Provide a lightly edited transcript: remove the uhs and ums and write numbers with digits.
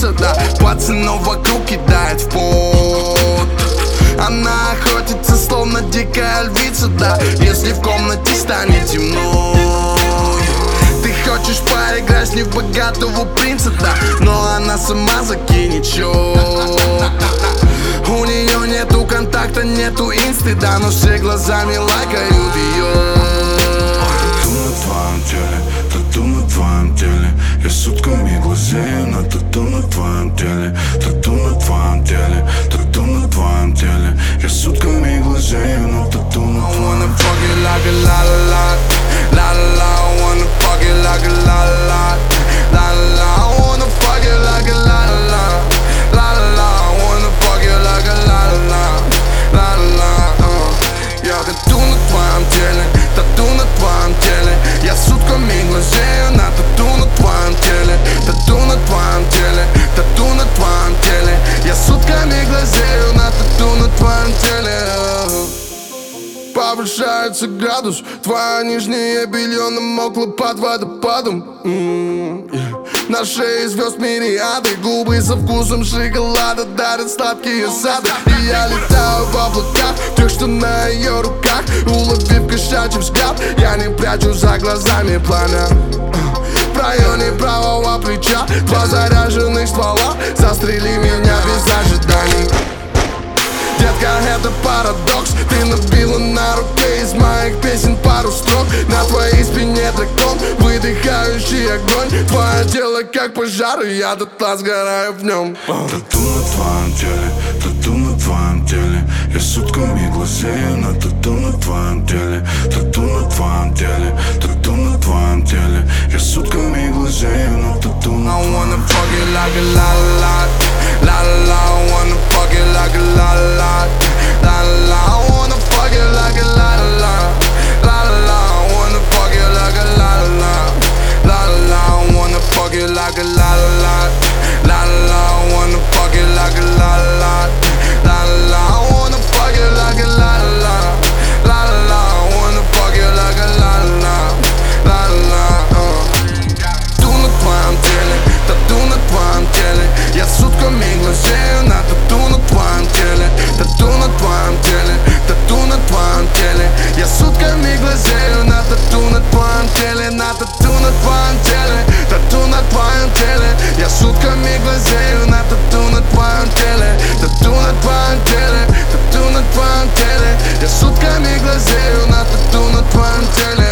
лица, да. Пацанов вокруг кидает в пот. Она охотится, словно дикая львица, да. Если в комнате станет темно, ты хочешь поиграть не в богатого принца, да. Но она сама закинет счет. У нее нету контакта, нету инсты, да. Но все глазами лайкают ее. Тату на твоем теле, тату на твоем теле. Я сутками глазею на тату на твоем теле. Тату на твоем теле, тату на твоем теле. Я сутками глазею на тату на твоем теле. Wanna fuck it like a la la la, la la la. Wanna fuck it like a la la la, la la la. Wanna fuck it like a la la la, la la la. Wanna fuck it like a la la la, la la la. Я тату на твоем теле, тату на твоем теле. Я сутками глазею на тату на твоем теле. Тату на твоем теле, тату на твоем теле. Я сутками глазею на тату на твоем теле. Повышается градус, твое нижнее белье намокло под водопадом. На шее звезд мириады, губы со вкусом шоколада дарят сладкие сады. И я летаю в облаках, тех, что на ее руках. Уловив кошачий взгляд, я не прячу за глазами пламя. В районе правого плеча два заряженных ствола. Застрели меня без ожиданий. Детка, это парадокс. Ты набила на руке из моих песен пару строк. На твоей спине дракон, выдыхающий огонь. Твое тело как пожар, и я дотла сгораю в нем. Тату на твоем теле, тату на твоем теле. Я сутками глазею на тату на твоем теле. Тату на твоем теле, тату на твоем теле. Я сутками глазею на тату на твоем теле. I wanna fuck it like a la la la, la la la. I wanna fuck it like a la la la, la la. I wanna fuck it like a la la la, la la. I wanna fuck it like a la la la, la. I wanna fuck it like a la la la, la. I wanna fuck it like a la la la, la. I wanna fuck it like a la la la, la. I wanna fuck it like a la la la, la. Тату на твоем теле, тату на твоем теле. Я сутками глазею на тату на твоем теле. Тату на твоем теле, тату на твоем теле. Я сутками глазею на тату на твоем теле. На тату на твоем теле, тату на твоем теле. Я сутками глазею на тату на твоем теле. Тату на твоем теле, тату на твоем теле. Я сутками глазею на тату на твоем теле.